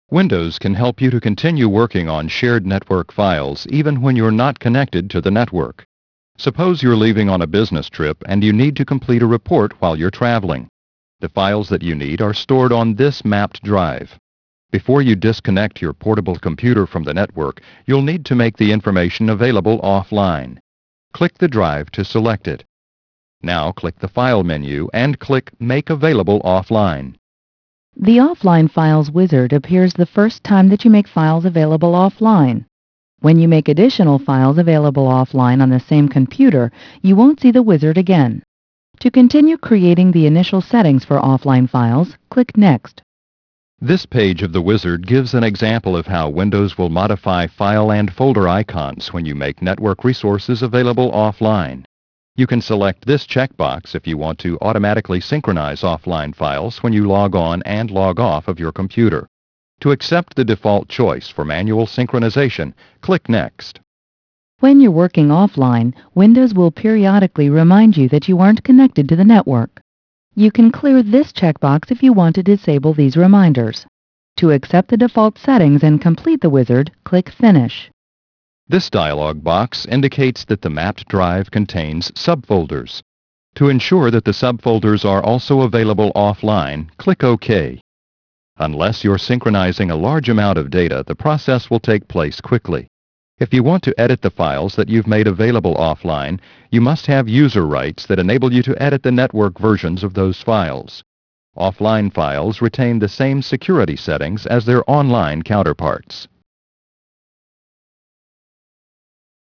Windows can help you to continue working on shared network files even when you're not connected to the network. Suppose you're leaving on a business trip and you need to complete a report while you're traveling. The files that you need are stored on this mapped drive. Before you disconnect your portable computer from the network, you'll need to make the information available offline. Click the drive to select it. Now click the File menu and click Make Available Offline. The Offline Files wizard appears the first time that you make files available offline. When you make additional files available offline on the same computer, you won't see the wizard again. To continue creating the initial settings for offline files, click Next. This page of the wizard gives an example of how Windows will modify file and folder icons when you make network resources available offline. You can select this checkbox if you want to automatically synchronize offline files when you log on and log off of your computer. To accept the default choice for manual synchronization, click Next. When you're working offline, Windows will periodically remind you that you aren't connected to the network. You can clear this checkbox if you want to disable these reminders. To accept the default settings and complete the wizard, click Finish. This dialog box indicates that the mapped drive contains subfolders. To ensure that the subfolders are also available offline, click OK. Unless you're synchronizing a large amount of data, the process will take place quickly. If you want to edit the files that you've made available offline, you must have user rights that enable you to edit the network versions of those files. Offline files retain the same security settings as their online counterparts.